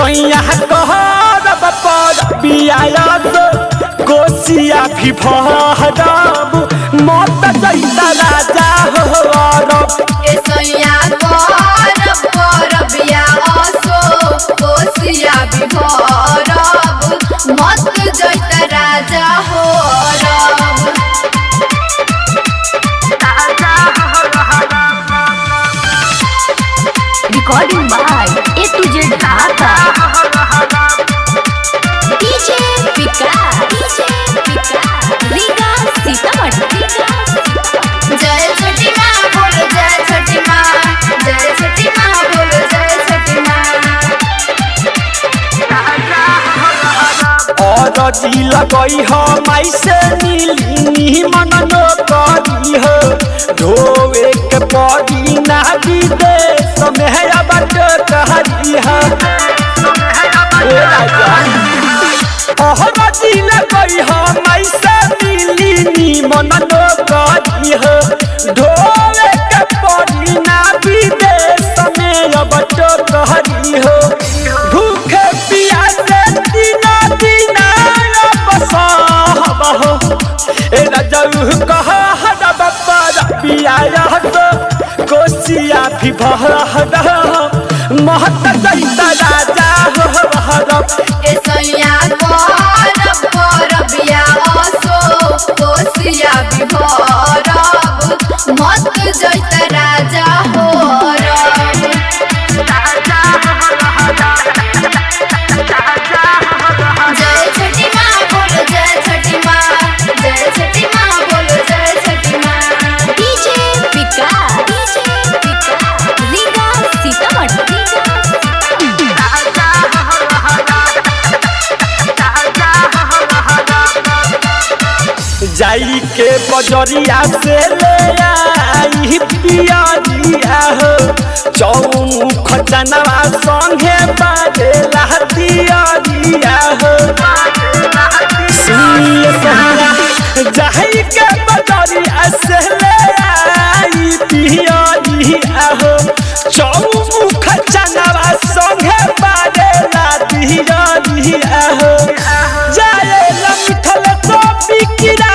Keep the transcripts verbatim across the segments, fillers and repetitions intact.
सोइया कहरब पर बियायत कोसिया भी भरब मत जैता राजा होरब ए सोइया कहरब पर बियासो कोसिया भी भरब मत जैता राजा होरब। Recording by A to Z Dhaka. DJ Vikas DJ विकास रीगा सीतामढ़ी जय छठी माँ बोलो जय छठी माँ जय छठी माँ बोलो जय छठी माँ। और जी लगई हो माई से नीली मन नो करी हो धोवे के पड़ी ना विदेश में बट कहरी हो और जी लगई हो माई से नीली मन नो करी हो धोवे के पड़ी ना विदेश में बट कहरी हो भूखे प्यासे दिना दिना बसाबहो ए रजऊ कहरब पर बियायत कोसिया भी भरब महत जैता राजा होरब ए सोइया कहरब पर बियासो कोसिया भी भरब मत जैता राजा होरब। जय छठी माँ बोलो जय छठी माँ जय छठी माँ बोलो जय छठी माँ। DJ विकास DJ विकास रीगा सीतामढ़ी। जाई के बजरिया से ले आई पियरिया हो चौमुख चनवा संगे बाजे लहतिया हो सुनिए सहिया जाई के बजरिया से ले आई पियरिया हो चौमुख चनवा संगे बाजे लहतिया हो जाए लमिठल तो बिकिरा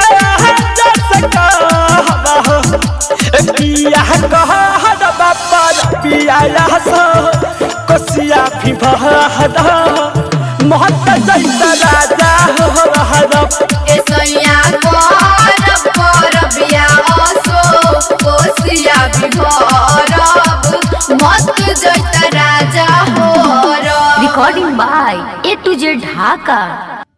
पिया कहरब पर बियास कोसिया भी भरब महत जैता राजा होरब ए सोइया कहरब पर बियासो कोसिया भी भरब मत जैता राजा होरब। Recording by A to Z Dhaka.